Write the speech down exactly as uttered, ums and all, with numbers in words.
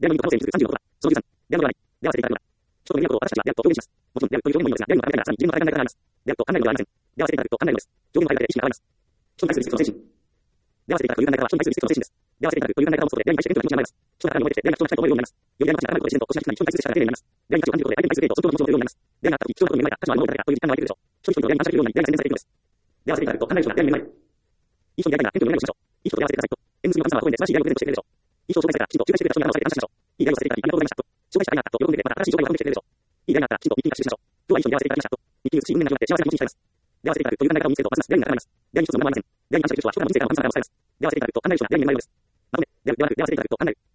電話の可能性にさんじゅうごそのじゅうさん、電話の電話していただく。首都の都私たちは、電話と表現します。もちろん、電話という表現もいいのですが、電話の方がさらに自分の体があります。電話と案内のではありません。電話していただくと案内のです。上限の間で意識が変わります。人に対するリスクの精神。電話していただくという考え方は人に対するリスクの精神です。電話していただくという考え方を持つことで、電話に対して謙虚な気持ちになります。人の方に覚えて、電話が人のしたいと思えるようになります。より電話が人の話が自然と、そして人に対する支払いが丁寧になります。電話に価値を感じることで、相手に対するデートを即刻の気持ちを持てるようになります。電話があったとき、必要なことに目まいた、価値のあるものをいただいたという実感が湧いてくるでしょう。一人一人の電話に感謝するように、電話が洗練されていくのです。電話していただくと、案内の人が電話に目まい。一緒にやりたいな、謙虚にお願いしましょう。一緒と電話してくださいと。エムズの神様は当園で素晴らしい出会いをプレゼントしてくれるでしょう。一緒を紹介してくれた人にありがとうございましたと。紹介してくれた人に仲間を紹介してくれるでしょう。紹介した方があったと喜んでくれて、また新しい情報を学んでくれるでしょう。いい出会いがあったら、きちんとミーティングしてしましょう。今日は一緒に電話していただきましたと。ミーティングし、運命な気持ちで幸せな気持ちに浸ります。電話していただくという考え方を見つけると、ますます出会いになります。出会いに一つの問題はありません。出会いに感謝する人は、人からの人生からの神様を伝えます。電話していただくと、案内の人が出会いに目まいるのです。まとめ、電話していただくと、案内。